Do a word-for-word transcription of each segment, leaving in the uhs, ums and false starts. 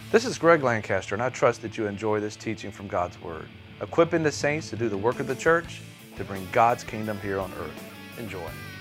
This is Greg Lancaster, and I trust that you enjoy this teaching from God's Word, equipping the saints to do the work of the church to bring God's kingdom here on earth. Enjoy.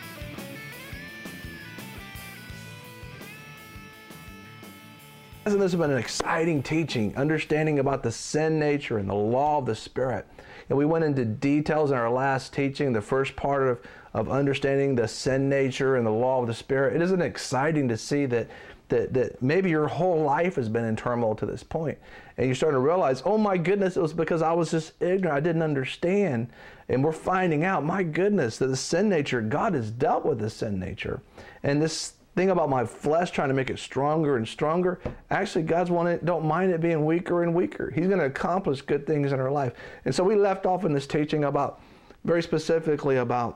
Hasn't this been an exciting teaching, understanding about the sin nature and the law of the Spirit? And we went into details in our last teaching, the first part of, of understanding the sin nature and the law of the Spirit. It isn't exciting to see that, that, that maybe your whole life has been in turmoil to this point, and you're starting to realize, oh my goodness, it was because I was just ignorant, I didn't understand. And we're finding out, my goodness, that the sin nature, God has dealt with the sin nature. And this thing about my flesh trying to make it stronger and stronger, actually God's wanting, don't mind it being weaker and weaker. He's going to accomplish good things in our life. And so we left off in this teaching about, very specifically about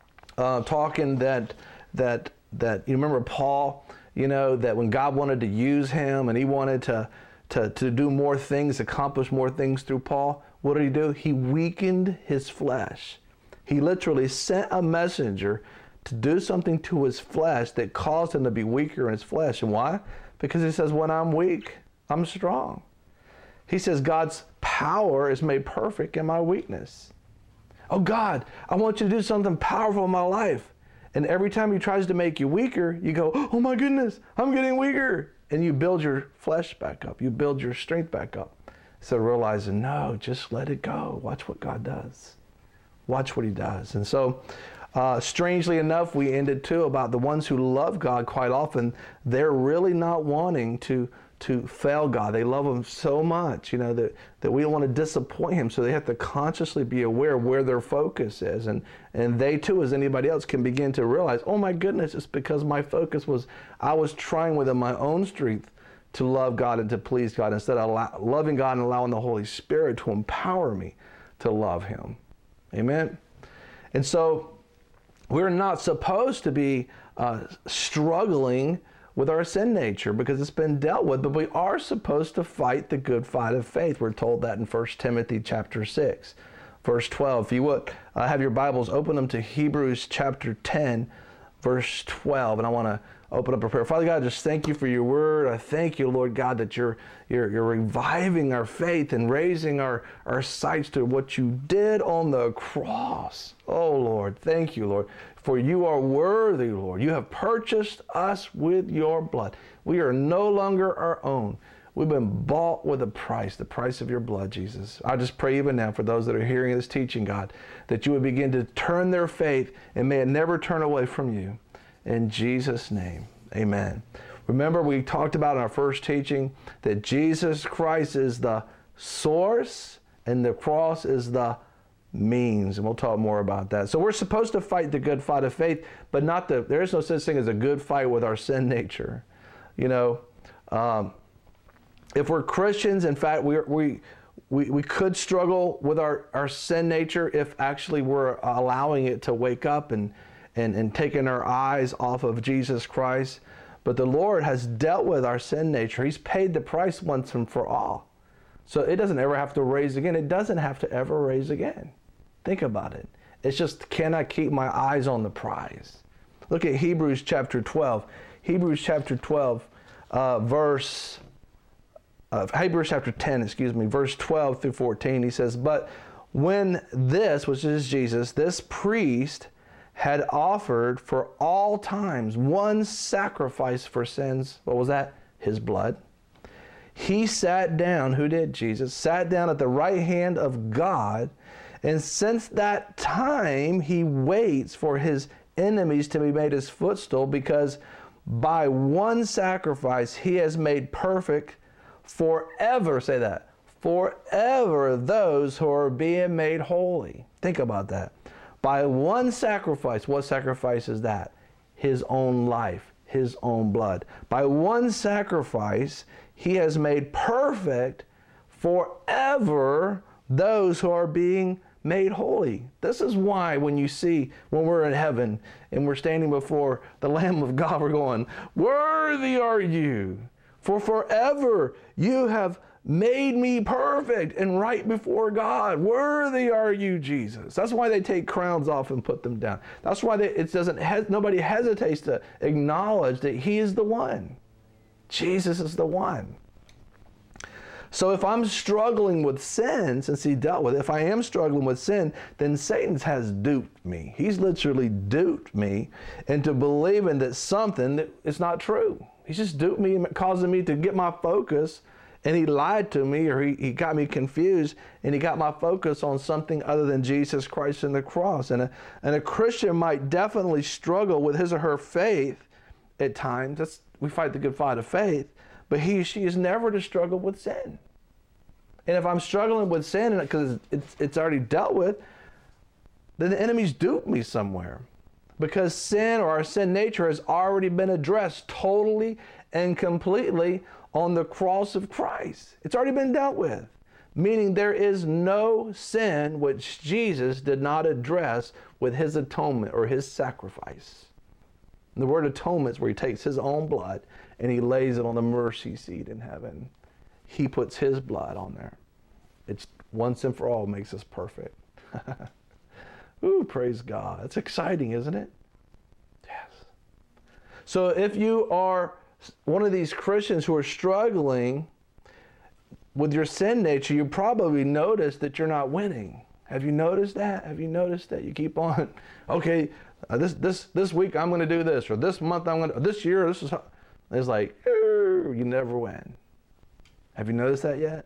uh, talking that, that, that, you remember Paul, you know, that when God wanted to use him and he wanted to, to, to do more things, accomplish more things through Paul, what did he do? He weakened his flesh. He literally sent a messenger to do something to his flesh that caused him to be weaker in his flesh. And why? Because he says, when I'm weak, I'm strong. He says, God's power is made perfect in my weakness. Oh God, I want you to do something powerful in my life. And every time he tries to make you weaker, you go, oh my goodness, I'm getting weaker. And you build your flesh back up. You build your strength back up. So realizing, no, just let it go. Watch what God does. Watch what he does. And so, Uh, strangely enough, we ended too about the ones who love God quite often. They're really not wanting to to fail God. They love him so much, you know, that, that we don't want to disappoint him. So they have to consciously be aware of where their focus is. And, and they too, as anybody else, can begin to realize, oh my goodness, it's because my focus was, I was trying within my own strength to love God and to please God instead of allow, loving God and allowing the Holy Spirit to empower me to love him. Amen? And so, we're not supposed to be uh, struggling with our sin nature because it's been dealt with, but we are supposed to fight the good fight of faith. We're told that in First Timothy chapter six, verse twelve. If you would uh, have your Bibles, open them to Hebrews chapter ten, verse twelve, and I want to open up a prayer. Father God, just thank you for your word. I thank you, Lord God, that you're, you're, you're reviving our faith and raising our, our sights to what you did on the cross. Oh, Lord, thank you, Lord, for you are worthy, Lord. You have purchased us with your blood. We are no longer our own. We've been bought with a price, the price of your blood, Jesus. I just pray even now for those that are hearing this teaching, God, that you would begin to turn their faith and may it never turn away from you. In Jesus' name, amen. Remember, we talked about in our first teaching that Jesus Christ is the source and the cross is the means, and we'll talk more about that. So we're supposed to fight the good fight of faith, but not the, there is no such thing as a good fight with our sin nature. You know, um, if we're Christians, in fact, we, we, we, we could struggle with our, our sin nature if actually we're allowing it to wake up and And, and taking our eyes off of Jesus Christ. But the Lord has dealt with our sin nature. He's paid the price once and for all. So it doesn't ever have to raise again. It doesn't have to ever raise again. Think about it. It's just, can I keep my eyes on the prize? Look at Hebrews chapter twelve. Hebrews chapter twelve, uh, verse, uh, Hebrews chapter ten, excuse me, verse twelve through fourteen. He says, but when this, which is Jesus, this priest had offered for all times one sacrifice for sins. What was that? His blood. He sat down, who did? Jesus, sat down at the right hand of God, and since that time he waits for his enemies to be made his footstool, because by one sacrifice he has made perfect forever, say that, forever those who are being made holy. Think about that. By one sacrifice, what sacrifice is that? His own life, his own blood. By one sacrifice, he has made perfect forever those who are being made holy. This is why when you see, when we're in heaven and we're standing before the Lamb of God, we're going, worthy are you, for forever you have made me perfect and right before God. Worthy are you, Jesus. That's why they take crowns off and put them down. That's why they, it doesn't, nobody hesitates to acknowledge that he is the one. Jesus is the one. So if I'm struggling with sin, since he dealt with it, if I am struggling with sin, then Satan has duped me. He's literally duped me into believing that something that is not true. He's just duped me, causing me to get my focus, and he lied to me, or he, he got me confused, and he got my focus on something other than Jesus Christ and the cross. And a, and a Christian might definitely struggle with his or her faith at times. That's, we fight the good fight of faith. But he, she is never to struggle with sin. And if I'm struggling with sin because it's, it's already dealt with, then the enemy's duped me somewhere. Because sin, or our sin nature, has already been addressed totally and completely on the cross of Christ. It's already been dealt with. Meaning there is no sin which Jesus did not address with his atonement or his sacrifice. And the word atonement is where he takes his own blood and he lays it on the mercy seat in heaven. He puts his blood on there. It's once and for all makes us perfect. Ooh, praise God. It's exciting, isn't it? Yes. So if you are one of these Christians who are struggling with your sin nature, you probably notice that you're not winning. Have you noticed that? Have you noticed that? You keep on, okay, uh, this this this week I'm going to do this, or this month I'm going to, this year, this is, how, it's like, you never win. Have you noticed that yet?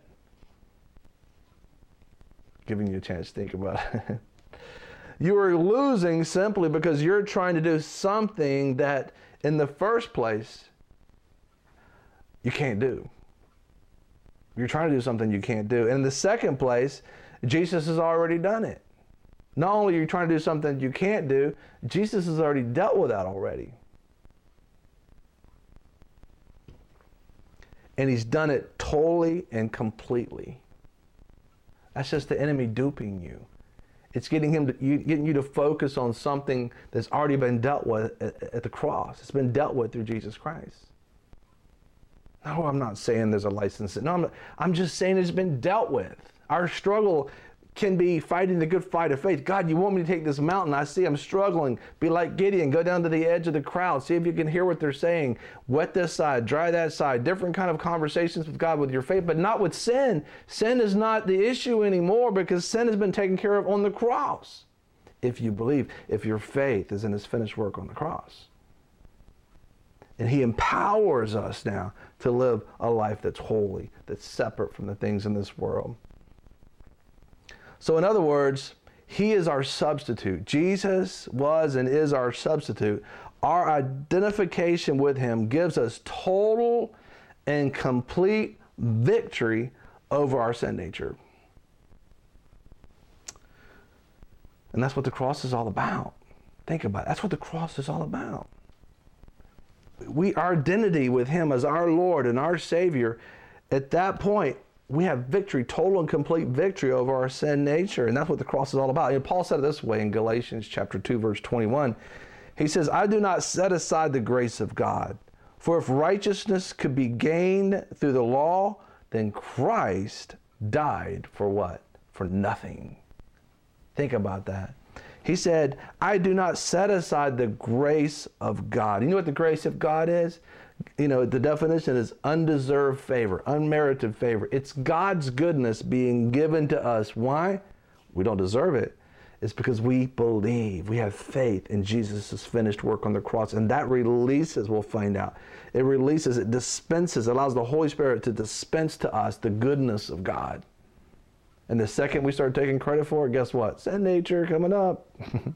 Giving you a chance to think about it. You are losing simply because you're trying to do something that in the first place you can't do. You're trying to do something you can't do. And in the second place, Jesus has already done it. Not only are you trying to do something you can't do, Jesus has already dealt with that already. And he's done it totally and completely. That's just the enemy duping you. It's getting him to, you, getting you to focus on something that's already been dealt with at, at the cross. It's been dealt with through Jesus Christ. No, I'm not saying there's a license. No, I'm, not, I'm just saying it's been dealt with. Our struggle can be fighting the good fight of faith. God, you want me to take this mountain? I see I'm struggling. Be like Gideon. Go down to the edge of the crowd. See if you can hear what they're saying. Wet this side, dry that side. Different kind of conversations with God with your faith, but not with sin. Sin is not the issue anymore because sin has been taken care of on the cross. If you believe, if your faith is in his finished work on the cross. And he empowers us now to live a life that's holy, that's separate from the things in this world. So in other words, he is our substitute. Jesus was and is our substitute. Our identification with him gives us total and complete victory over our sin nature. And that's what the cross is all about. Think about it. That's what the cross is all about. We, our identity with him as our Lord and our Savior, at that point, we have victory, total and complete victory over our sin nature. And that's what the cross is all about. And Paul said it this way in Galatians chapter two, verse twenty-one. He says, I do not set aside the grace of God. For if righteousness could be gained through the law, then Christ died for what? For nothing. Think about that. He said, I do not set aside the grace of God. You know what the grace of God is? You know, the definition is undeserved favor, unmerited favor. It's God's goodness being given to us. Why? We don't deserve it. It's because we believe, we have faith in Jesus' finished work on the cross. And that releases, we'll find out, it releases, it dispenses, it allows the Holy Spirit to dispense to us the goodness of God. And the second we start taking credit for it, guess what? Sin nature coming up.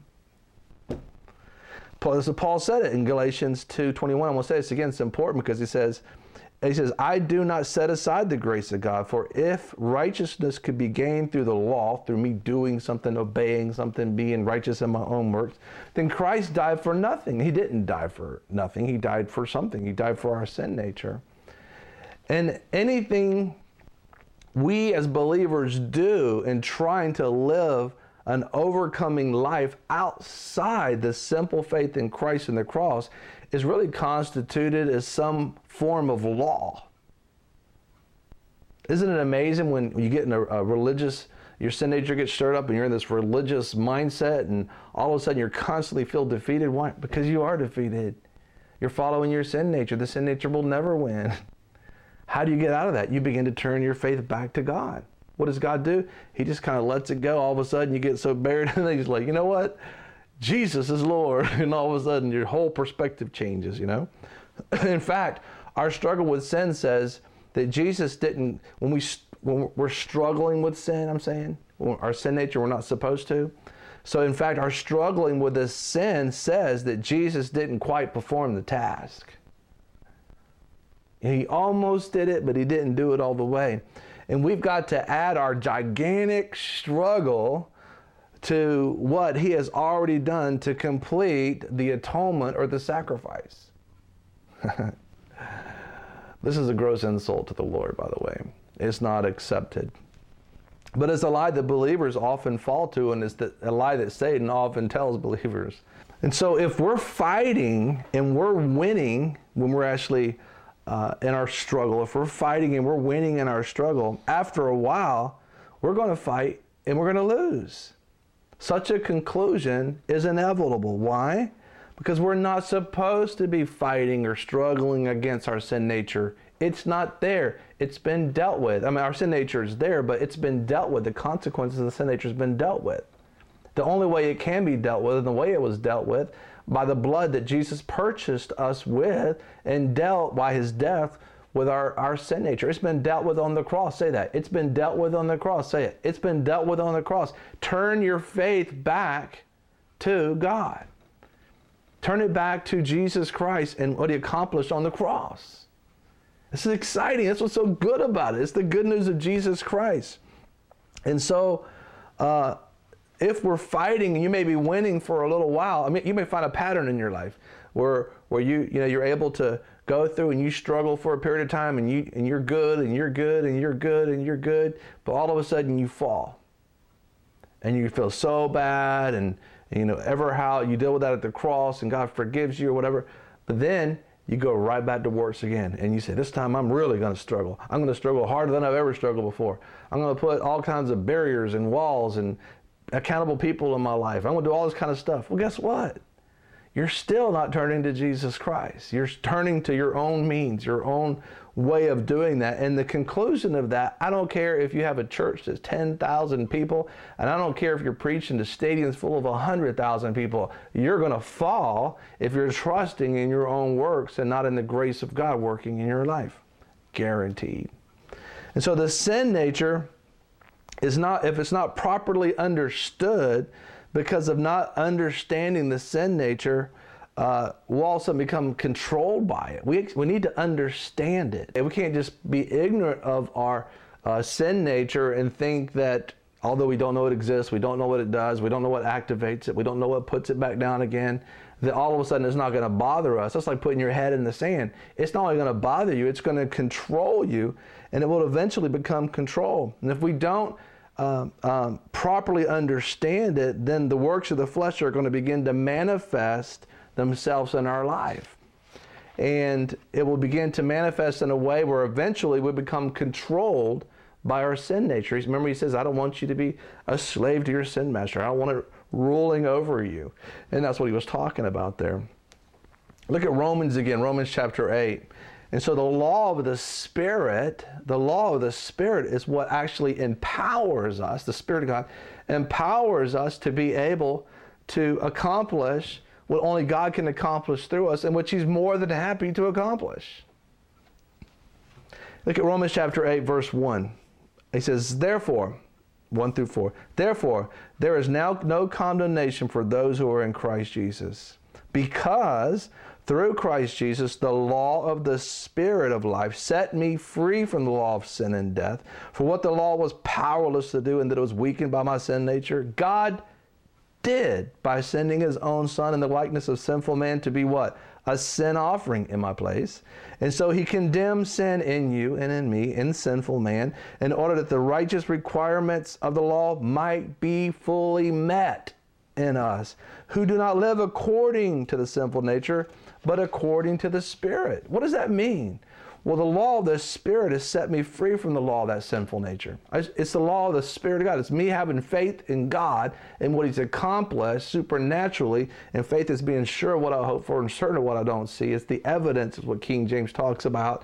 Paul, so Paul said it in Galatians two twenty-one. I'm going to say this again. It's important because he says, he says, I do not set aside the grace of God, for if righteousness could be gained through the law, through me doing something, obeying something, being righteous in my own works, then Christ died for nothing. He didn't die for nothing. He died for something. He died for our sin nature. And anything we as believers do in trying to live an overcoming life outside the simple faith in Christ and the cross is really constituted as some form of law. Isn't it amazing when you get in a, a religious, your sin nature gets stirred up and you're in this religious mindset and all of a sudden you're constantly feel defeated? Why? Because you are defeated. You're following your sin nature. The sin nature will never win. How do you get out of that? You begin to turn your faith back to God. What does God do? He just kind of lets it go. All of a sudden you get so buried and he's like, you know what? Jesus is Lord. And all of a sudden your whole perspective changes, you know? In fact, our struggle with sin says that Jesus didn't, when, we, when we're struggling with sin, I'm saying, our sin nature, we're not supposed to. So in fact, our struggling with this sin says that Jesus didn't quite perform the task. He almost did it, but he didn't do it all the way. And we've got to add our gigantic struggle to what he has already done to complete the atonement or the sacrifice. This is a gross insult to the Lord, by the way. It's not accepted. But it's a lie that believers often fall to, and it's the, a lie that Satan often tells believers. And so if we're fighting and we're winning when we're actually uh, in our struggle, if we're fighting and we're winning in our struggle, after a while, we're going to fight and we're going to lose. Such a conclusion is inevitable. Why? Because we're not supposed to be fighting or struggling against our sin nature. It's not there. It's been dealt with. I mean, our sin nature is there, but it's been dealt with. The consequences of the sin nature has been dealt with. The only way it can be dealt with, and the way it was dealt with, by the blood that Jesus purchased us with and dealt by his death with our, our sin nature. It's been dealt with on the cross. Say that. It's been dealt with on the cross. Say it. It's been dealt with on the cross. Turn your faith back to God. Turn it back to Jesus Christ and what he accomplished on the cross. This is exciting. That's what's so good about it. It's the good news of Jesus Christ. And so, uh, if we're fighting, and you may be winning for a little while, I mean, you may find a pattern in your life where where you you know you're able to go through and you struggle for a period of time, and you and you're good and you're good and you're good and you're good, but all of a sudden you fall, and you feel so bad, and you know ever how you deal with that at the cross, and God forgives you or whatever, but then you go right back to works again, and you say, this time I'm really going to struggle. I'm going to struggle harder than I've ever struggled before. I'm going to put all kinds of barriers and walls and accountable people in my life. I'm going to do all this kind of stuff. Well, guess what? You're still not turning to Jesus Christ. You're turning to your own means, your own way of doing that. And the conclusion of that, I don't care if you have a church that's ten thousand people, and I don't care if you're preaching to stadiums full of one hundred thousand people, you're going to fall if you're trusting in your own works and not in the grace of God working in your life. Guaranteed. And so the sin nature is not, if it's not properly understood, because of not understanding the sin nature, uh, we'll also become controlled by it. We, we need to understand it. And we can't just be ignorant of our uh, sin nature and think that although we don't know it exists, we don't know what it does, we don't know what activates it, we don't know what puts it back down again, that all of a sudden it's not going to bother us. That's like putting your head in the sand. It's not only going to bother you, it's going to control you, and it will eventually become control. And if we don't Um, um, properly understand it, then the works of the flesh are going to begin to manifest themselves in our life. And it will begin to manifest in a way where eventually we become controlled by our sin nature. Remember, he says, I don't want you to be a slave to your sin master. I don't want it ruling over you. And that's what he was talking about there. Look at Romans again, Romans chapter eight. And so the law of the Spirit, the law of the Spirit is what actually empowers us, the Spirit of God, empowers us to be able to accomplish what only God can accomplish through us, and which he's more than happy to accomplish. Look at Romans chapter eight, verse one. He says, therefore, one through four, therefore, there is now no condemnation for those who are in Christ Jesus, because through Christ Jesus, the law of the Spirit of life set me free from the law of sin and death. For what the law was powerless to do, and that it was weakened by my sin nature, God did by sending his own Son in the likeness of sinful man to be what? A sin offering in my place. And so he condemned sin in you and in me, in sinful man, in order that the righteous requirements of the law might be fully met in us, who do not live according to the sinful nature, but according to the Spirit. What does that mean? Well, the law of the Spirit has set me free from the law of that sinful nature. It's the law of the Spirit of God. It's me having faith in God and what he's accomplished supernaturally, and faith is being sure of what I hope for and certain of what I don't see. It's the evidence, is what King James talks about.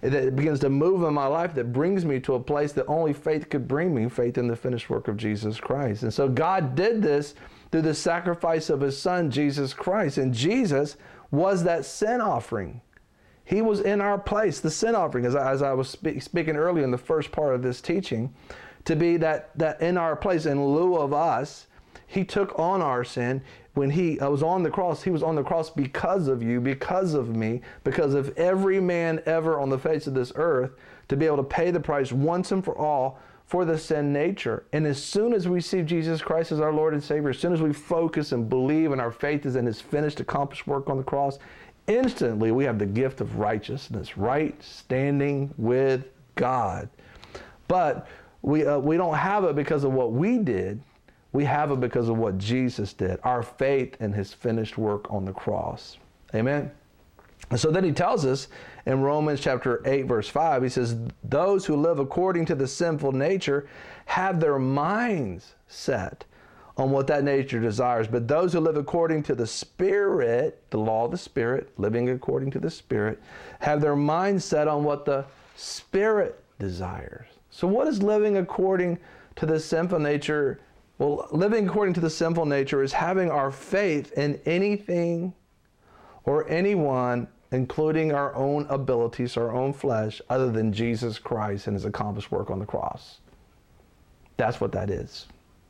that begins to move in my life that brings me to a place that only faith could bring me, faith in the finished work of Jesus Christ. And so God did this through the sacrifice of his son, Jesus Christ. And Jesus was that sin offering. He was in our place, the sin offering, as I, as I was speak, speaking earlier in the first part of this teaching, to be that, that in our place, in lieu of us. He took on our sin. When he was on the cross, he was on the cross because of you, because of me, because of every man ever on the face of this earth, to be able to pay the price once and for all for the sin nature. And as soon as we receive Jesus Christ as our Lord and Savior, as soon as we focus and believe and our faith is in his finished, accomplished work on the cross, instantly we have the gift of righteousness, right standing with God. But we, uh, we don't have it because of what we did. We have it because of what Jesus did, our faith in his finished work on the cross. Amen? And so then he tells us in Romans chapter eight, verse five, he says, those who live according to the sinful nature have their minds set on what that nature desires. But those who live according to the Spirit, the law of the Spirit, living according to the Spirit, have their minds set on what the Spirit desires. So what is living according to the sinful nature? Well, living according to the sinful nature is having our faith in anything or anyone, including our own abilities, our own flesh, other than Jesus Christ and his accomplished work on the cross. That's what that is.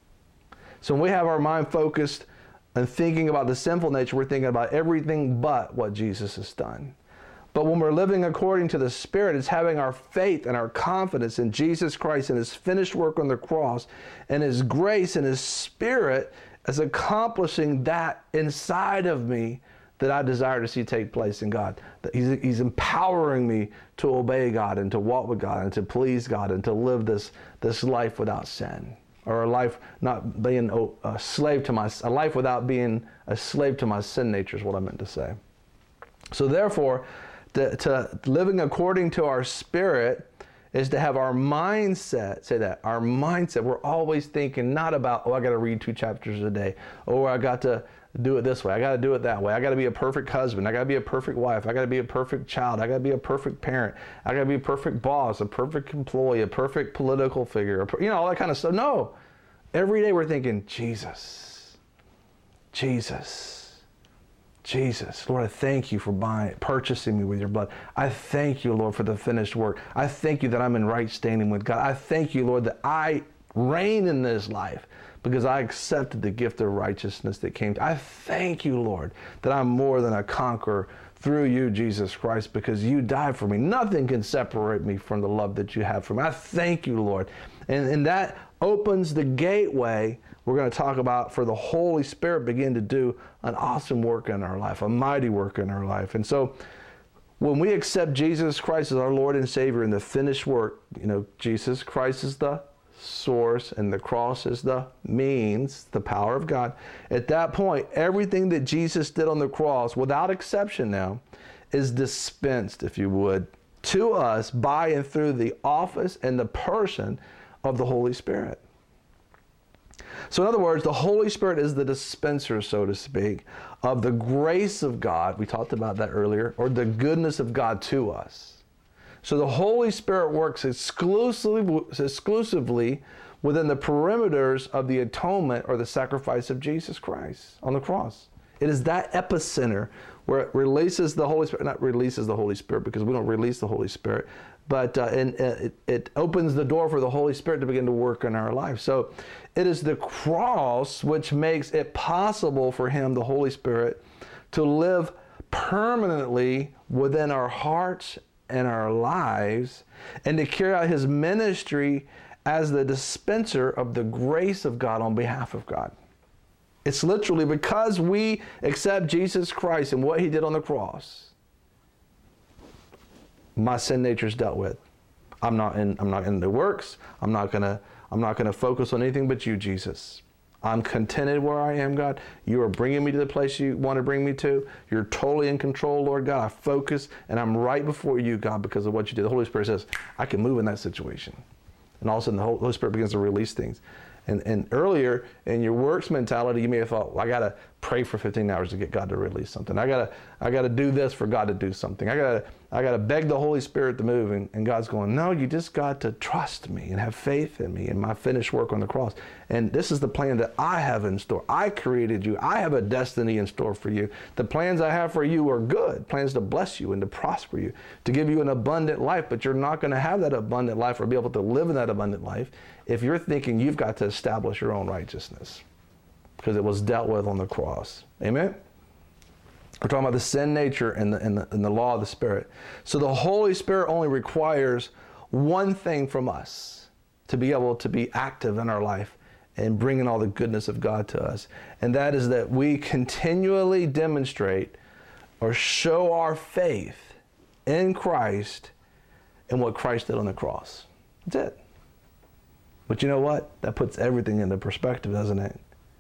So when we have our mind focused and thinking about the sinful nature, we're thinking about everything but what Jesus has done. But when we're living according to the Spirit, it's having our faith and our confidence in Jesus Christ and his finished work on the cross and his grace and his Spirit as accomplishing that inside of me that I desire to see take place in God. He's, he's empowering me to obey God and to walk with God and to please God and to live this, this life without sin, or a life not being a slave to my, a life without being a slave to my sin nature is what I meant to say. So therefore, To, to living according to our Spirit is to have our mindset, say that, our mindset, we're always thinking not about, oh, I got to read two chapters a day, or I got to do it this way, I got to do it that way, I got to be a perfect husband, I got to be a perfect wife, I got to be a perfect child, I got to be a perfect parent, I got to be a perfect boss, a perfect employee, a perfect political figure, you know, all that kind of stuff. No, every day we're thinking, Jesus, Jesus, Jesus, Lord, I thank you for buying, purchasing me with your blood. I thank you, Lord, for the finished work. I thank you that I'm in right standing with God. I thank you, Lord, that I reign in this life because I accepted the gift of righteousness that came. I thank you, Lord, that I'm more than a conqueror through you, Jesus Christ, because you died for me. Nothing can separate me from the love that you have for me. I thank you, Lord. And, and that opens the gateway we're going to talk about for the Holy Spirit begin to do an awesome work in our life, a mighty work in our life. And so when we accept Jesus Christ as our Lord and Savior in the finished work, you know, Jesus Christ is the source and the cross is the means, the power of God. At that point, everything that Jesus did on the cross, without exception now, is dispensed, if you would, to us by and through the office and the person of the Holy Spirit. So in other words, the Holy Spirit is the dispenser, so to speak, of the grace of God, we talked about that earlier, or the goodness of God to us. So the Holy Spirit works exclusively, exclusively within the perimeters of the atonement or the sacrifice of Jesus Christ on the cross. It is that epicenter where it releases the Holy Spirit, not releases the Holy Spirit because we don't release the Holy Spirit, but uh, and, uh, it, it opens the door for the Holy Spirit to begin to work in our life. So it is the cross which makes it possible for Him, the Holy Spirit, to live permanently within our hearts and our lives and to carry out His ministry as the dispenser of the grace of God on behalf of God. It's literally because we accept Jesus Christ and what He did on the cross, my sin nature is dealt with. I'm not in, I'm not in the works. I'm not gonna, I'm not gonna focus on anything but you, Jesus. I'm contented where I am, God. You are bringing me to the place you want to bring me to. You're totally in control, Lord God. I focus and I'm right before you, God, because of what you did. The Holy Spirit says, I can move in that situation. And all of a sudden the Holy Spirit begins to release things. And, and earlier in your works mentality, you may have thought, well, I got to pray for fifteen hours to get God to release something. I gotta, I gotta do this for God to do something. I gotta, I gotta beg the Holy Spirit to move. And, and God's going, no, you just got to trust me and have faith in me and my finished work on the cross. And this is the plan that I have in store. I created you. I have a destiny in store for you. The plans I have for you are good, plans to bless you and to prosper you, to give you an abundant life. But you're not going to have that abundant life or be able to live in that abundant life if you're thinking you've got to establish your own righteousness, because it was dealt with on the cross. Amen? We're talking about the sin nature and the, and, the, and the law of the Spirit. So the Holy Spirit only requires one thing from us to be able to be active in our life and bringing all the goodness of God to us. And that is that we continually demonstrate or show our faith in Christ and what Christ did on the cross. That's it. But you know what? That puts everything into perspective, doesn't it?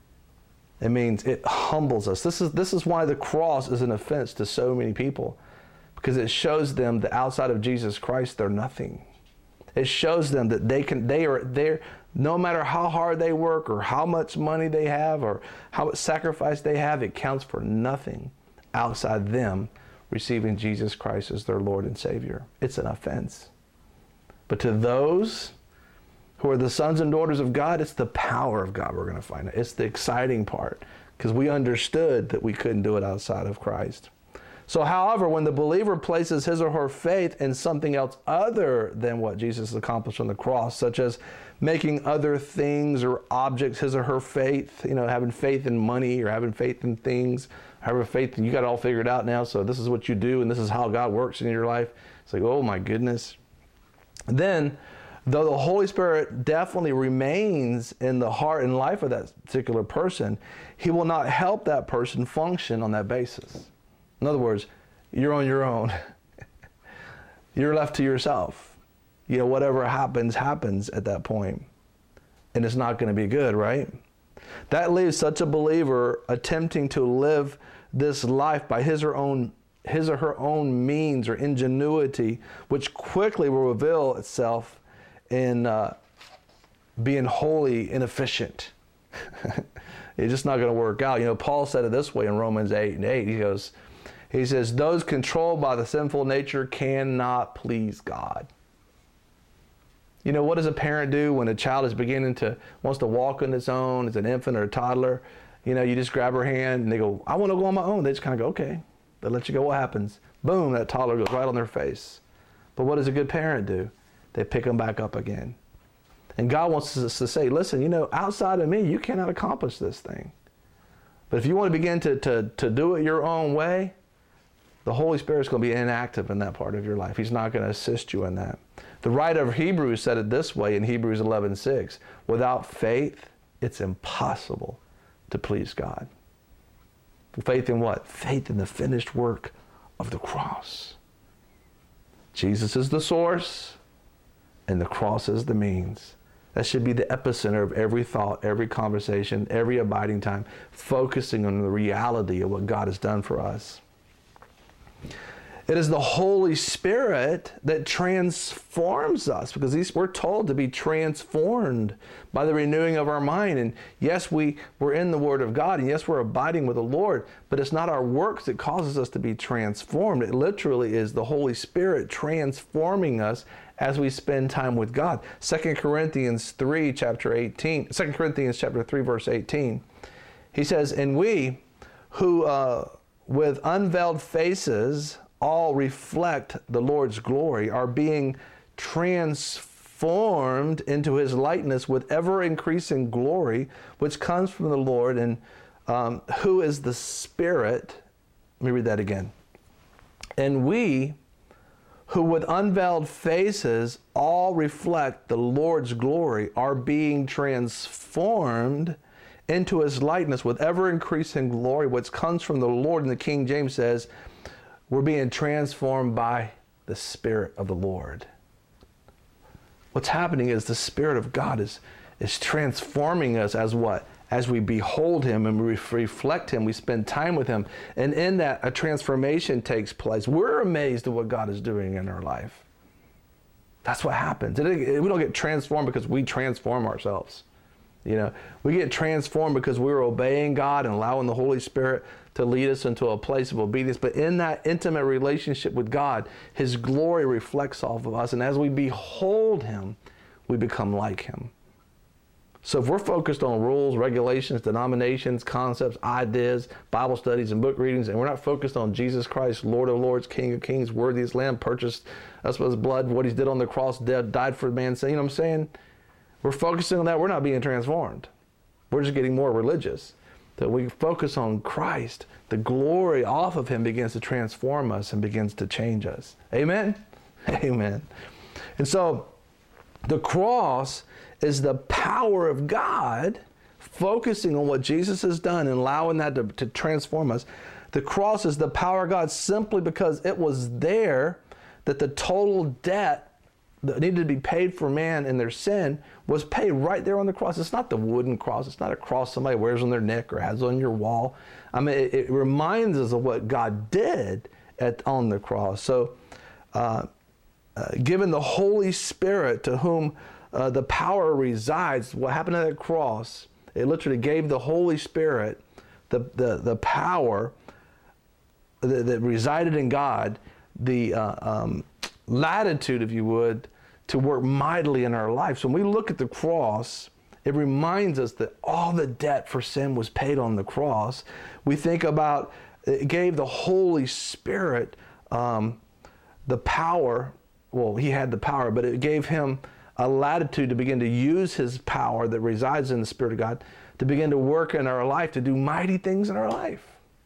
It means it humbles us. This is, this is why the cross is an offense to so many people, because it shows them that outside of Jesus Christ, they're nothing. It shows them that they can, they are there, no matter how hard they work or how much money they have or how much sacrifice they have, it counts for nothing outside them receiving Jesus Christ as their Lord and Savior. It's an offense. But to those who are the sons and daughters of God, it's the power of God we're going to find. It's the exciting part, because we understood that we couldn't do it outside of Christ. So, however, when the believer places his or her faith in something else other than what Jesus accomplished on the cross, such as making other things or objects his or her faith, you know, having faith in money or having faith in things, having faith in, you got it all figured out now, so this is what you do and this is how God works in your life. It's like, oh my goodness. Then, though the Holy Spirit definitely remains in the heart and life of that particular person, he will not help that person function on that basis. In other words, you're on your own. You're left to yourself. You know, whatever happens, happens at that point. And it's not going to be good, right? That leaves such a believer attempting to live this life by his or own his or her own means or ingenuity, which quickly will reveal itself in uh, being wholly inefficient. It's just not going to work out. You know, Paul said it this way in Romans eight and eight. He goes, he says, those controlled by the sinful nature cannot please God. You know, what does a parent do when a child is beginning to, wants to walk on its own, as an infant or a toddler? You know, you just grab her hand and they go, I want to go on my own. They just kind of go, okay. They let you go. What happens? Boom, that toddler goes right on their face. But what does a good parent do? They pick them back up again. And God wants us to say, listen, you know, outside of me, you cannot accomplish this thing. But if you want to begin to, to, to do it your own way, the Holy Spirit is going to be inactive in that part of your life. He's not going to assist you in that. The writer of Hebrews said it this way in Hebrews eleven six. Without faith, it's impossible to please God. Faith in what? Faith in the finished work of the cross. Jesus is the source, and the cross is the means. That should be the epicenter of every thought, every conversation, every abiding time, focusing on the reality of what God has done for us. It is the Holy Spirit that transforms us, because these, we're told to be transformed by the renewing of our mind. And yes, we, we're in the Word of God, and yes, we're abiding with the Lord, but it's not our works that causes us to be transformed. It literally is the Holy Spirit transforming us as we spend time with God. Second Corinthians three, chapter eighteen, Second Corinthians chapter three, verse eighteen, he says, and we who uh, with unveiled faces all reflect the Lord's glory are being transformed into his likeness with ever-increasing glory, which comes from the Lord, and um, who is the Spirit. Let me read that again. And we, who with unveiled faces all reflect the Lord's glory, are being transformed into his likeness with ever-increasing glory, which comes from the Lord. And the King James says, we're being transformed by the Spirit of the Lord. What's happening is the Spirit of God is, is transforming us as what? As we behold him and we reflect him, we spend time with him. And in that, a transformation takes place. We're amazed at what God is doing in our life. That's what happens. We don't get transformed because we transform ourselves. You know, we get transformed because we were obeying God and allowing the Holy Spirit to lead us into a place of obedience. But in that intimate relationship with God, His glory reflects off of us. And as we behold Him, we become like Him. So if we're focused on rules, regulations, denominations, concepts, ideas, Bible studies, and book readings, and we're not focused on Jesus Christ, Lord of Lords, King of Kings, worthiest Lamb, purchased us with His blood, what He did on the cross, dead, died for man's sin, you know what I'm saying? We're focusing on that, we're not being transformed. We're just getting more religious. That we focus on Christ, the glory off of Him begins to transform us and begins to change us. Amen? Amen. And so the cross is the power of God focusing on what Jesus has done and allowing that to, to transform us. The cross is the power of God simply because it was there that the total debt that needed to be paid for man in their sin was paid right there on the cross. It's not the wooden cross. It's not a cross somebody wears on their neck or has on your wall. I mean, it, it reminds us of what God did at, on the cross. So uh, uh, given the Holy Spirit to whom uh, the power resides, what happened at that cross, it literally gave the Holy Spirit the, the, the power that, that resided in God, the uh, um, latitude, if you would, to work mightily in our life. So when we look at the cross, it reminds us that all the debt for sin was paid on the cross. We think about, it gave the Holy Spirit um, the power, well, He had the power, but it gave Him a latitude to begin to use His power that resides in the Spirit of God to begin to work in our life, to do mighty things in our life.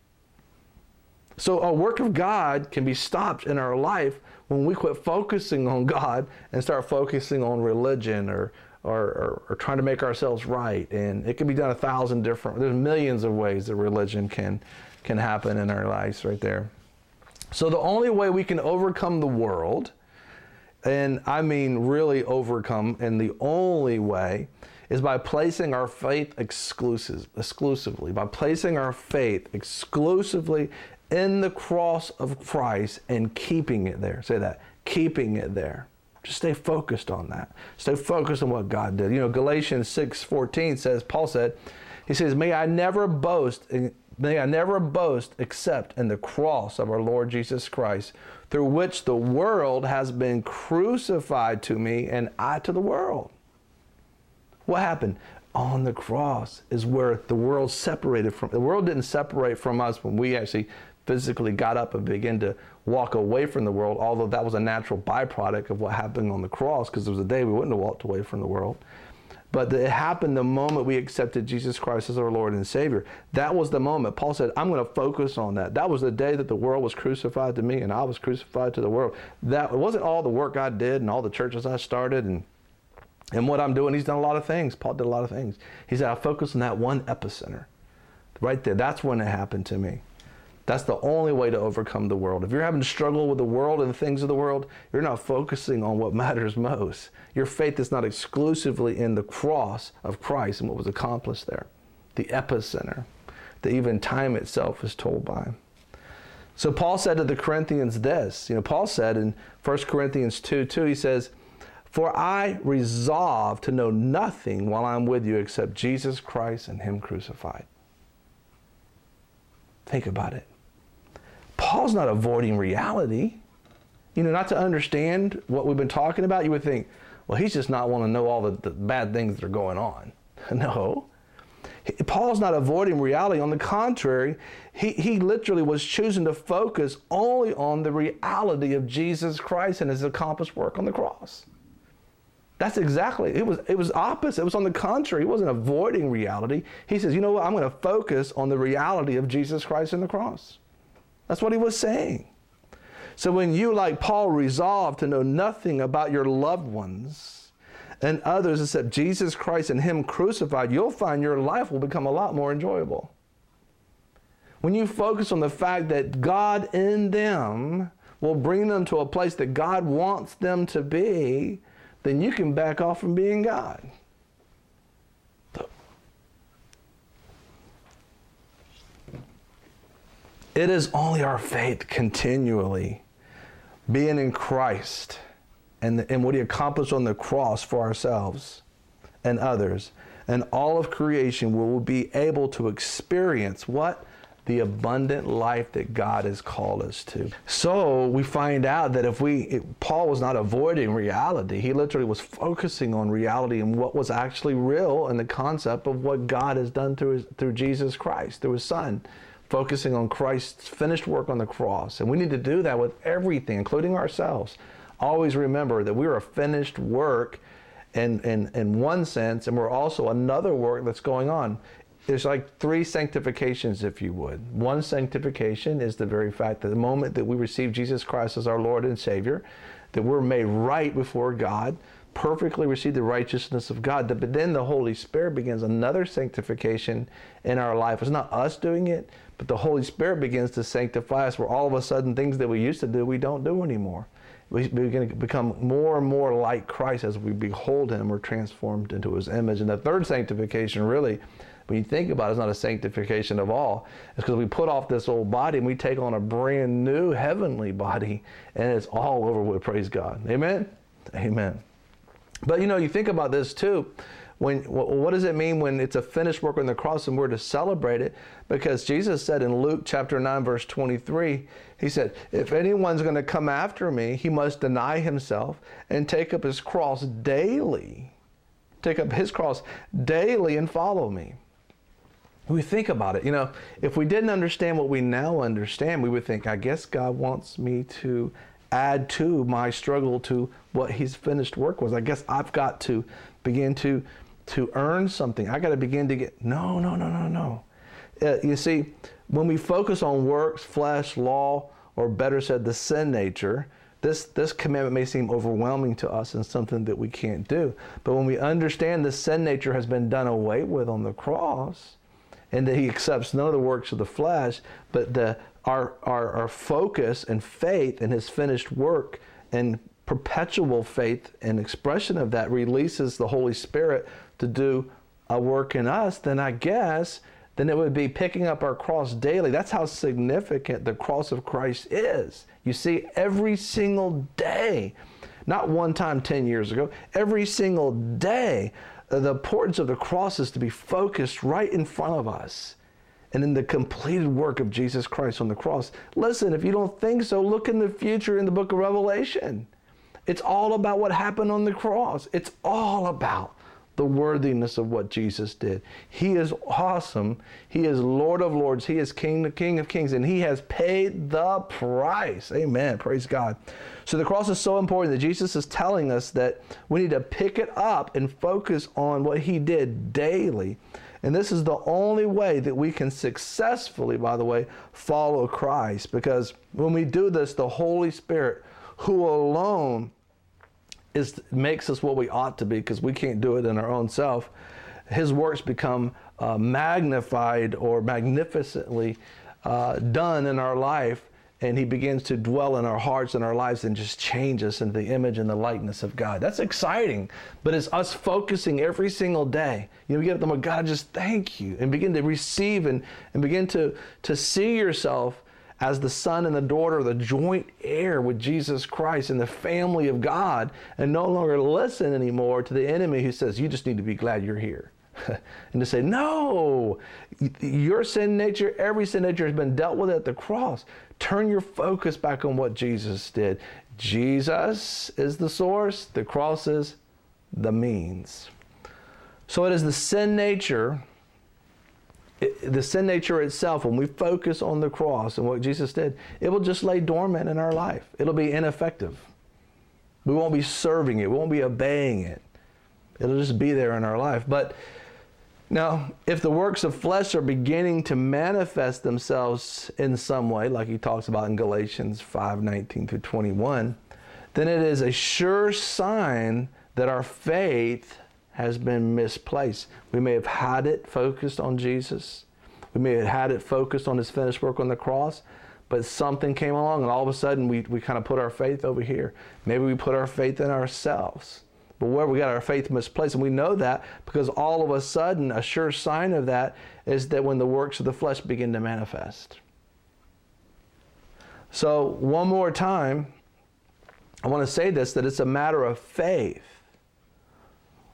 So a work of God can be stopped in our life when we quit focusing on God and start focusing on religion or, or, or, or trying to make ourselves right. And it can be done a thousand different, there's millions of ways that religion can, can happen in our lives right there. So the only way we can overcome the world, and I mean really overcome, and the only way is by placing our faith exclusive, exclusively, by placing our faith exclusively in the cross of Christ and keeping it there. Say that, keeping it there. Just stay focused on that. Stay focused on what God did. You know, Galatians six fourteen says, Paul said, he says, may I never boast, may I never boast except in the cross of our Lord Jesus Christ, through which the world has been crucified to me and I to the world. What happened? On the cross is where the world separated from, the world didn't separate from us when we actually physically got up and began to walk away from the world, although that was a natural byproduct of what happened on the cross, because there was a day we wouldn't have walked away from the world. But it happened the moment we accepted Jesus Christ as our Lord and Savior. That was the moment. Paul said, I'm going to focus on that. That was the day that the world was crucified to me and I was crucified to the world. That it wasn't all the work I did and all the churches I started and And what I'm doing. He's done a lot of things. Paul did a lot of things. He said, I focus on that one epicenter. Right there. That's when it happened to me. That's the only way to overcome the world. If you're having to struggle with the world and the things of the world, you're not focusing on what matters most. Your faith is not exclusively in the cross of Christ and what was accomplished there. The epicenter. That even time itself is told by. So Paul said to the Corinthians this. You know, Paul said in First Corinthians two two, he says, for I resolve to know nothing while I'm with you except Jesus Christ and Him crucified. Think about it. Paul's not avoiding reality. You know, not to understand what we've been talking about, you would think, well, he's just not wanting to know all the, the bad things that are going on. No. Paul's not avoiding reality. On the contrary, he, he literally was choosing to focus only on the reality of Jesus Christ and His accomplished work on the cross. That's exactly, it was, it was opposite. It was on the contrary. He wasn't avoiding reality. He says, you know what, I'm going to focus on the reality of Jesus Christ and the cross. That's what he was saying. So when you, like Paul, resolve to know nothing about your loved ones and others except Jesus Christ and Him crucified, you'll find your life will become a lot more enjoyable. When you focus on the fact that God in them will bring them to a place that God wants them to be, then you can back off from being God. It is only our faith continually being in Christ and, and what He accomplished on the cross for ourselves and others and all of creation will be able to experience what? The abundant life that God has called us to. So we find out that if we, it, Paul was not avoiding reality. He literally was focusing on reality and what was actually real and the concept of what God has done through, his, through Jesus Christ, through his son, focusing on Christ's finished work on the cross. And we need to do that with everything, including ourselves. Always remember that we're a finished work in, in, in one sense, and we're also another work that's going on. There's like three sanctifications, if you would. One sanctification is the very fact that the moment that we receive Jesus Christ as our Lord and Savior, that we're made right before God, perfectly receive the righteousness of God. But then the Holy Spirit begins another sanctification in our life. It's not us doing it, but the Holy Spirit begins to sanctify us, where all of a sudden things that we used to do, we don't do anymore. We begin to become more and more like Christ as we behold him. We're transformed into his image. And the third sanctification, really, when you think about it, it's not a sanctification of all. It's because we put off this old body and we take on a brand new heavenly body, and it's all over with. Praise God. Amen? Amen. But you know, you think about this too. When, what does it mean when it's a finished work on the cross and we're to celebrate it? Because Jesus said in Luke chapter nine, verse twenty-three, he said, if anyone's going to come after me, he must deny himself and take up his cross daily. Take up his cross daily and follow me. We think about it, you know, if we didn't understand what we now understand, we would think, I guess God wants me to add to my struggle to what his finished work was. I guess I've got to begin to, to earn something. I got to begin to get, no, no, no, no, no. Uh, you see, when we focus on works, flesh, law, or better said, the sin nature, This, this commandment may seem overwhelming to us and something that we can't do. But when we understand the sin nature has been done away with on the cross, and that he accepts none of the works of the flesh, but the, our, our, our focus and faith in his finished work and perpetual faith and expression of that releases the Holy Spirit to do a work in us, then I guess, then it would be picking up our cross daily. That's how significant the cross of Christ is. You see, every single day, not one time ten years ago, every single day, the importance of the cross is to be focused right in front of us and in the completed work of Jesus Christ on the cross. Listen, if you don't think so, look in the future in the book of Revelation. It's all about what happened on the cross. It's all about the worthiness of what Jesus did. He is awesome. He is Lord of Lords. He is King, the King of Kings, and he has paid the price. Amen. Praise God. So the cross is so important that Jesus is telling us that we need to pick it up and focus on what he did daily. And this is the only way that we can successfully, by the way, follow Christ. Because when we do this, the Holy Spirit, who alone is, makes us what we ought to be, because we can't do it in our own self, his works become uh, magnified or magnificently uh, done in our life, and he begins to dwell in our hearts and our lives and just change us into the image and the likeness of God. That's exciting, but it's us focusing every single day. You know, we get up to God, I just thank you, and begin to receive and, and begin to, to see yourself as the son and the daughter, the joint heir with Jesus Christ in the family of God, and no longer listen anymore to the enemy who says, you just need to be glad you're here. And to say, no, your sin nature, every sin nature has been dealt with at the cross. Turn your focus back on what Jesus did. Jesus is the source, the cross is the means. So it is the sin nature, it, the sin nature itself, when we focus on the cross and what Jesus did, it will just lay dormant in our life. It'll be ineffective. We won't be serving it. We won't be obeying it. It'll just be there in our life. But now, if the works of flesh are beginning to manifest themselves in some way, like he talks about in Galatians five, nineteen through twenty-one, then it is a sure sign that our faith has been misplaced. We may have had it focused on Jesus. We may have had it focused on his finished work on the cross, but something came along and all of a sudden we, we kind of put our faith over here. Maybe we put our faith in ourselves. But where we got our faith misplaced, and we know that because all of a sudden a sure sign of that is that when the works of the flesh begin to manifest. So one more time, I want to say this, that it's a matter of faith.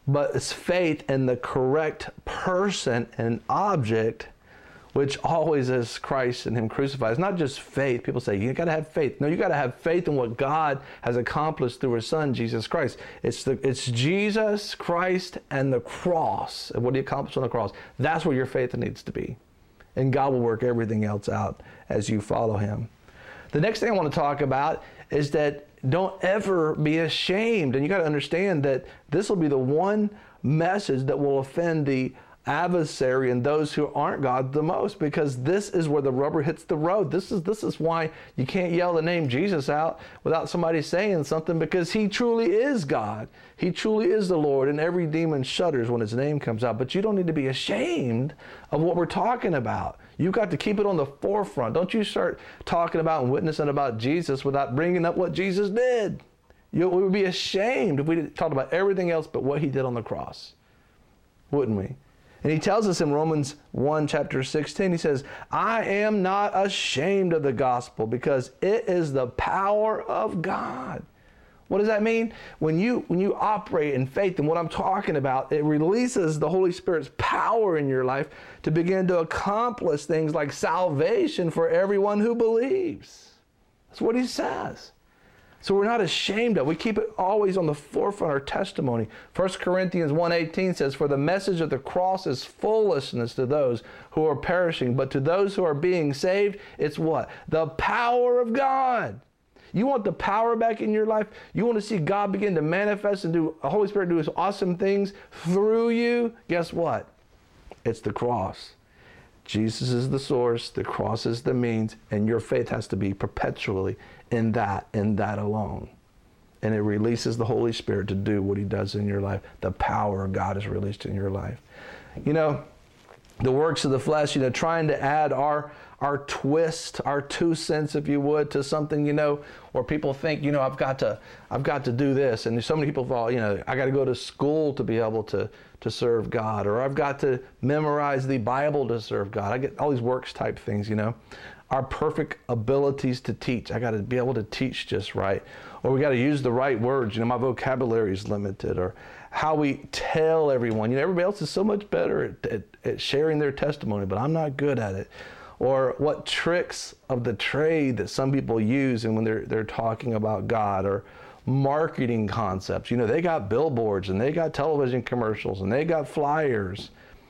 but it's faith in the correct person and object, which always is Christ and Him crucified. It's not just faith. People say, you got to have faith. No, you got to have faith in what God has accomplished through His Son, Jesus Christ. It's the it's Jesus Christ and the cross, and what He accomplished on the cross. That's where your faith needs to be. And God will work everything else out as you follow Him. The next thing I want to talk about is that don't ever be ashamed. And you got to understand that this will be the one message that will offend the adversary and those who aren't God the most, because this is where the rubber hits the road. This is this is why you can't yell the name Jesus out without somebody saying something, because He truly is God. He truly is the Lord, and every demon shudders when His name comes out. But you don't need to be ashamed of what we're talking about. You've got to keep it on the forefront. Don't you start talking about and witnessing about Jesus without bringing up what Jesus did. You, we would be ashamed if we talked about everything else but what He did on the cross, wouldn't we? And He tells us in Romans one, chapter sixteen, He says, I am not ashamed of the gospel, because it is the power of God. What does that mean? When you, when you operate in faith in what I'm talking about, it releases the Holy Spirit's power in your life to begin to accomplish things like salvation for everyone who believes. That's what He says. So we're not ashamed of it. We keep it always on the forefront of our testimony. First Corinthians one eighteen says, for the message of the cross is foolishness to those who are perishing, but to those who are being saved, it's what? The power of God. You want the power back in your life? You want to see God begin to manifest and do, the Holy Spirit do His awesome things through you? Guess what? It's the cross. Jesus is the source, the cross is the means, and your faith has to be perpetually in that, in that alone. And it releases the Holy Spirit to do what He does in your life. The power of God is released in your life. You know, the works of the flesh, you know, trying to add our our twist, our two cents, if you would, to something, you know, or people think, you know, I've got to, I've got to do this. And so many people fall, you know, I got to go to school to be able to, to serve God, or I've got to memorize the Bible to serve God. I get all these works type things, you know. Our perfect abilities to teach. I got to be able to teach just right. Or we got to use the right words. You know, my vocabulary is limited. Or how we tell everyone. You know, everybody else is so much better at, at, at sharing their testimony, but I'm not good at it. Or what tricks of the trade that some people use and when they're, they're talking about God, or marketing concepts. You know, they got billboards and they got television commercials and they got flyers.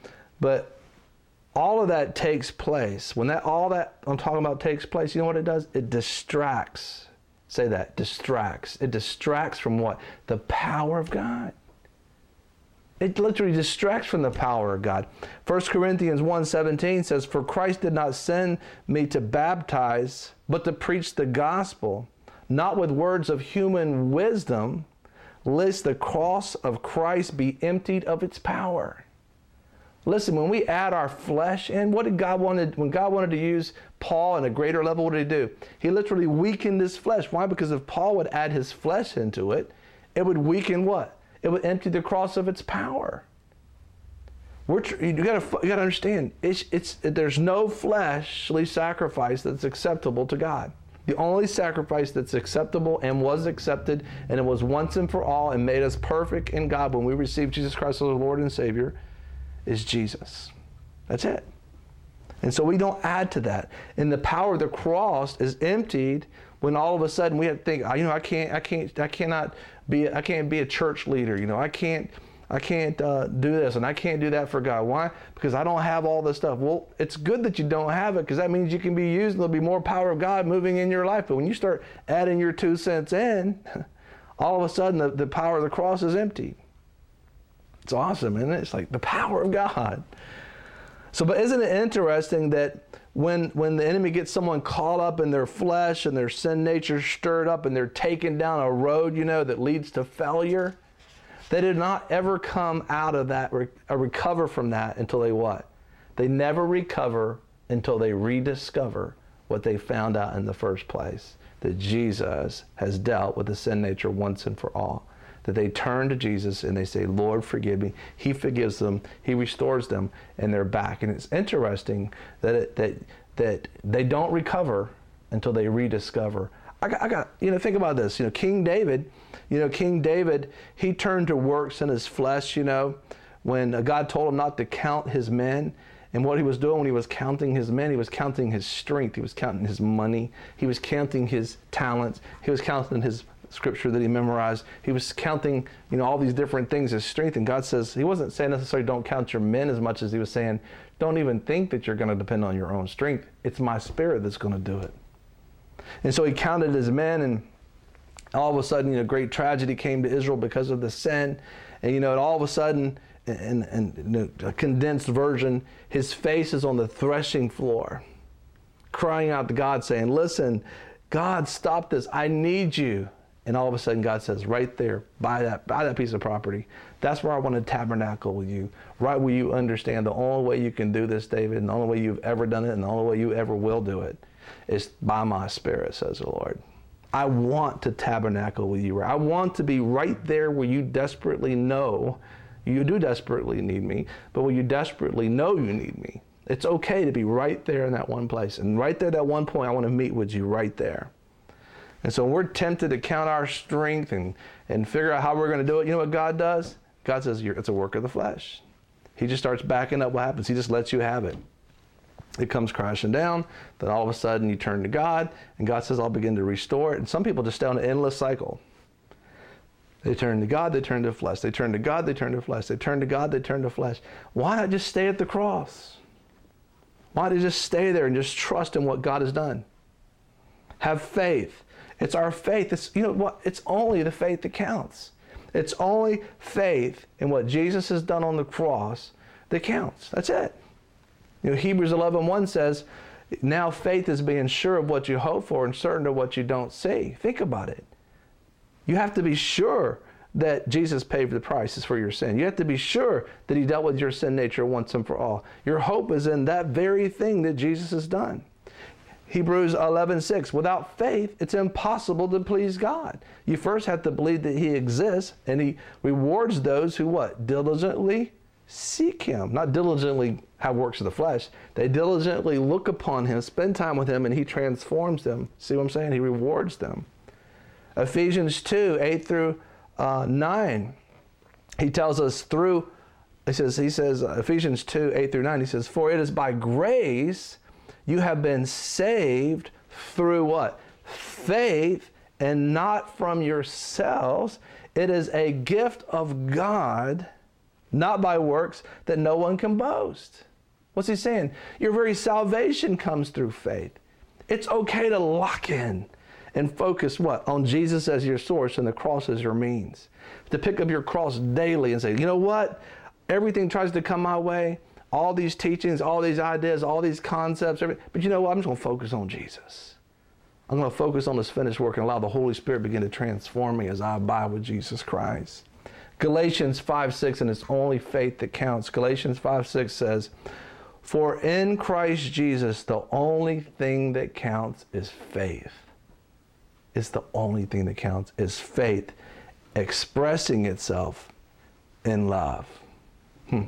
But all of that takes place. When that all that I'm talking about takes place, you know what it does? It distracts. Say that, distracts. It distracts from what? The power of God. It literally distracts from the power of God. First Corinthians one seventeen says, for Christ did not send me to baptize, but to preach the gospel, not with words of human wisdom, lest the cross of Christ be emptied of its power. Listen, when we add our flesh in, what did God wanted, when God wanted to use Paul in a greater level, what did He do? He literally weakened his flesh. Why? Because if Paul would add his flesh into it, it would weaken what? It would empty the cross of its power. We're tr- you gotta, you gotta understand, it's, it's, there's no fleshly sacrifice that's acceptable to God. The only sacrifice that's acceptable and was accepted, and it was once and for all and made us perfect in God when we received Jesus Christ as our Lord and Savior, is Jesus. That's it. And so we don't add to that. And the power of the cross is emptied when all of a sudden we have to think, you know, I can't, I can't, I cannot be, I can't be a church leader. You know, I can't, I can't uh, do this and I can't do that for God. Why? Because I don't have all this stuff. Well, it's good that you don't have it, because that means you can be used and there'll be more power of God moving in your life. But when you start adding your two cents in, all of a sudden the, the power of the cross is empty. It's awesome, isn't it? It's like the power of God. So, but isn't it interesting that when when the enemy gets someone caught up in their flesh and their sin nature stirred up and they're taken down a road, you know, that leads to failure, they did not ever come out of that or recover from that until they what? They never recover until they rediscover what they found out in the first place, that Jesus has dealt with the sin nature once and for all. That they turn to Jesus and they say, Lord, forgive me. He forgives them. He restores them, and they're back. And it's interesting that it, that that they don't recover until they rediscover, I got, I got, you know, think about this. You know, King David, you know, King David, he turned to works in his flesh, you know, when God told him not to count his men. And what he was doing when he was counting his men, he was counting his strength. He was counting his money. He was counting his talents. He was counting his scripture that he memorized. He was counting, you know, all these different things, his strength. And God says, he wasn't saying necessarily don't count your men as much as he was saying, don't even think that you're going to depend on your own strength. It's my spirit that's going to do it. And so he counted his men, and all of a sudden, you know, great tragedy came to Israel because of the sin. And, you know, and all of a sudden, in, in, in a condensed version, his face is on the threshing floor, crying out to God, saying, listen, God, stop this. I need you. And all of a sudden, God says, right there, buy that, buy that piece of property. That's where I want to tabernacle with you. Right where you understand the only way you can do this, David, and the only way you've ever done it, and the only way you ever will do it, is by my spirit, says the Lord. I want to tabernacle with you. I want to be right there where you desperately know you do desperately need me, but where you desperately know you need me. It's okay to be right there in that one place. And right there, that one point, I want to meet with you right there. And so when we're tempted to count our strength and, and figure out how we're going to do it, you know what God does? God says, it's a work of the flesh. He just starts backing up what happens. He just lets you have it. It comes crashing down. Then all of a sudden you turn to God, and God says, I'll begin to restore it. And some people just stay on an endless cycle. They turn to God, they turn to flesh. They turn to God, they turn to flesh. They turn to God, they turn to flesh. Why not just stay at the cross? Why not just stay there and just trust in what God has done? Have faith. It's our faith. It's, you know what? It's only the faith that counts. It's only faith in what Jesus has done on the cross that counts. That's it. You know, Hebrews eleven one says, now faith is being sure of what you hope for and certain of what you don't see. Think about it. You have to be sure that Jesus paid the prices for your sin. You have to be sure that he dealt with your sin nature once and for all. Your hope is in that very thing that Jesus has done. Hebrews eleven six, without faith, it's impossible to please God. You first have to believe that he exists, and he rewards those who what? Diligently seek him. Not diligently have works of the flesh. They diligently look upon him, spend time with him, and he transforms them. See what I'm saying? He rewards them. Ephesians two, eight through nine, he tells us through, he says, he says, uh, Ephesians two, eight through nine, he says, for it is by grace you have been saved through what? Faith, and not from yourselves. It is a gift of God, not by works, that no one can boast. What's he saying? Your very salvation comes through faith. It's okay to lock in and focus what? On Jesus as your source and the cross as your means. To pick up your cross daily and say, you know what? Everything tries to come my way. All these teachings, all these ideas, all these concepts, everything. But you know what? I'm just going to focus on Jesus. I'm going to focus on his finished work and allow the Holy Spirit begin to transform me as I abide with Jesus Christ. Galatians five six, and it's only faith that counts. Galatians five six says, for in Christ Jesus, the only thing that counts is faith. It's the only thing that counts is faith expressing itself in love. Hmm.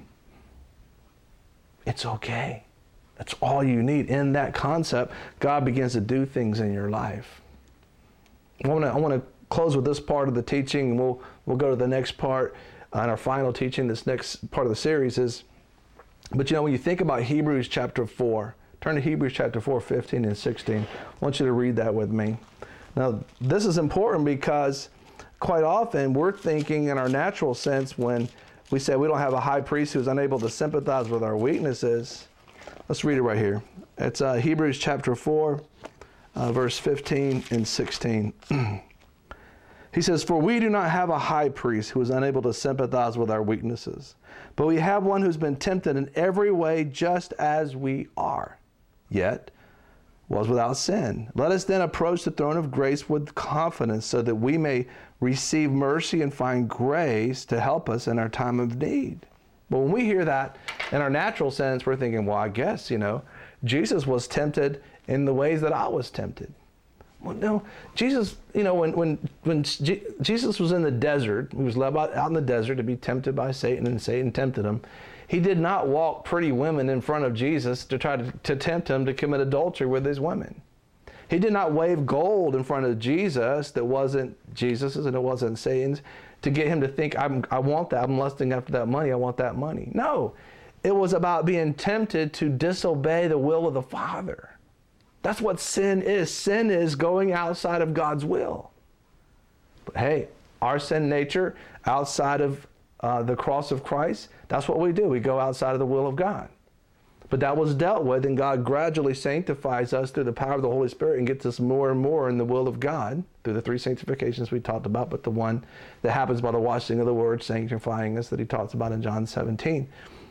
It's okay. That's all you need. In that concept, God begins to do things in your life. I want to I want to close with this part of the teaching, and we'll we'll go to the next part on our final teaching. This next part of the series is, but you know, when you think about Hebrews chapter four, turn to Hebrews chapter four, fifteen and sixteen. I want you to read that with me. Now, this is important because quite often we're thinking in our natural sense when we say we don't have a high priest who's unable to sympathize with our weaknesses. Let's read it right here. It's uh, Hebrews chapter four, uh, verse fifteen and sixteen. He says, for we do not have a high priest who is unable to sympathize with our weaknesses, but we have one who's been tempted in every way just as we are, yet was without sin. Let us then approach the throne of grace with confidence so that we may receive mercy and find grace to help us in our time of need. But when we hear that in our natural sense, we're thinking, well, I guess, you know, Jesus was tempted in the ways that I was tempted. Well, no, Jesus, you know, when when when G- Jesus was in the desert, he was led out in the desert to be tempted by Satan, and Satan tempted him. He did not walk pretty women in front of Jesus to try to, to tempt him to commit adultery with his women. He did not wave gold in front of Jesus that wasn't Jesus's and it wasn't Satan's to get him to think, I'm, I want that, I'm lusting after that money, I want that money. No, it was about being tempted to disobey the will of the Father. That's what sin is. Sin is going outside of God's will. But hey, our sin nature outside of uh, the cross of Christ, that's what we do. We go outside of the will of God. But that was dealt with, and God gradually sanctifies us through the power of the Holy Spirit and gets us more and more in the will of God through the three sanctifications we talked about, but the one that happens by the washing of the Word, sanctifying us, that he talks about in John seventeen.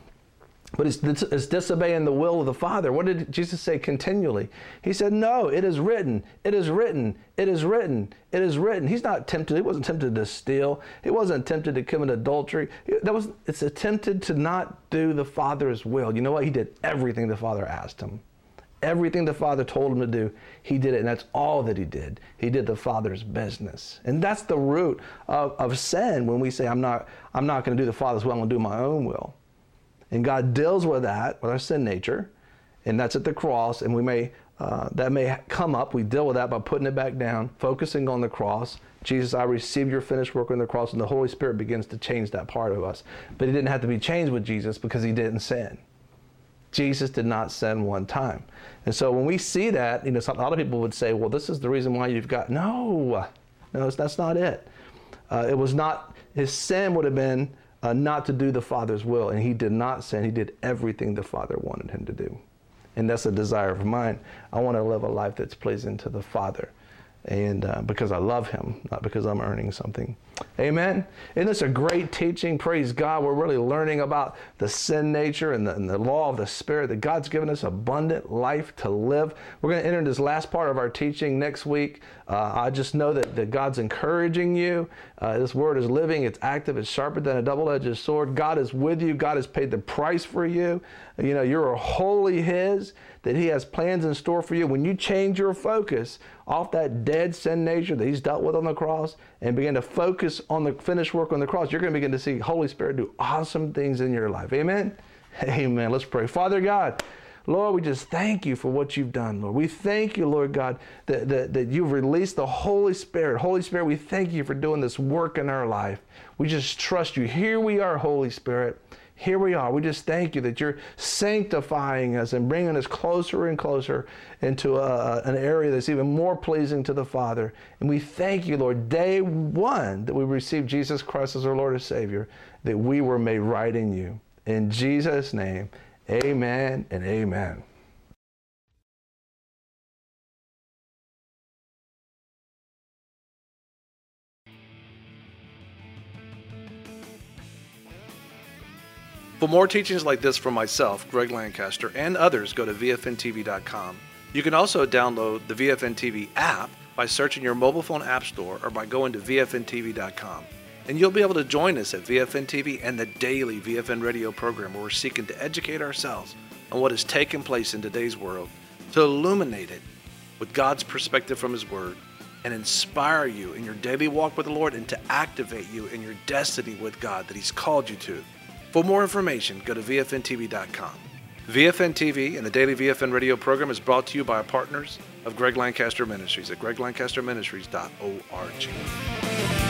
But it's, it's disobeying the will of the Father. What did Jesus say continually? He said, no, it is written, it is written, it is written, it is written. He's not tempted. He wasn't tempted to steal. He wasn't tempted to commit adultery. That was, it's attempted to not do the Father's will. You know what? He did everything the Father asked him. Everything the Father told him to do, he did it, and that's all that he did. He did the Father's business. And that's the root of, of sin when we say, I'm not, I'm not going to do the Father's will, I'm going to do my own will. And God deals with that, with our sin nature, and that's at the cross, and we may, uh, that may come up. We deal with that by putting it back down, focusing on the cross. Jesus, I received your finished work on the cross, and the Holy Spirit begins to change that part of us. But he didn't have to be changed with Jesus because he didn't sin. Jesus did not sin one time. And so when we see that, you know, some, a lot of people would say, well, this is the reason why you've got, no, no, that's not it. Uh, it was not, his sin would have been Uh, not to do the Father's will, and he did not sin. He did everything the Father wanted him to do. And that's a desire of mine. I want to live a life that's pleasing to the Father, and uh, because I love him, not because I'm earning something. Amen? Isn't this a great teaching? Praise God. We're really learning about the sin nature and the, and the law of the Spirit, that God's given us abundant life to live. We're going to enter this last part of our teaching next week. Uh, I just know that, that God's encouraging you. Uh, this word is living, it's active, it's sharper than a double-edged sword. God is with you. God has paid the price for you. You know, you're wholly his, that he has plans in store for you. When you change your focus off that dead sin nature that he's dealt with on the cross and begin to focus on the finished work on the cross, you're going to begin to see Holy Spirit do awesome things in your life. Amen? Amen. Let's pray. Father God, Lord, we just thank you for what you've done, Lord. We thank you, Lord God, that, that, that you've released the Holy Spirit. Holy Spirit, we thank you for doing this work in our life. We just trust you. Here we are, Holy Spirit. Here we are. We just thank you that you're sanctifying us and bringing us closer and closer into a, an area that's even more pleasing to the Father. And we thank you, Lord, day one that we received Jesus Christ as our Lord and Savior, that we were made right in you. In Jesus' name, amen and amen. For more teachings like this from myself, Greg Lancaster, and others, go to V F N T V dot com. You can also download the V F N T V app by searching your mobile phone app store or by going to V F N T V dot com. And you'll be able to join us at V F N T V and the daily V F N radio program, where we're seeking to educate ourselves on what has taken place in today's world, to illuminate it with God's perspective from his word, and inspire you in your daily walk with the Lord, and to activate you in your destiny with God that he's called you to. For more information, go to V F N T V dot com. V F N T V and the daily V F N radio program is brought to you by our partners of Greg Lancaster Ministries at greg lancaster ministries dot org.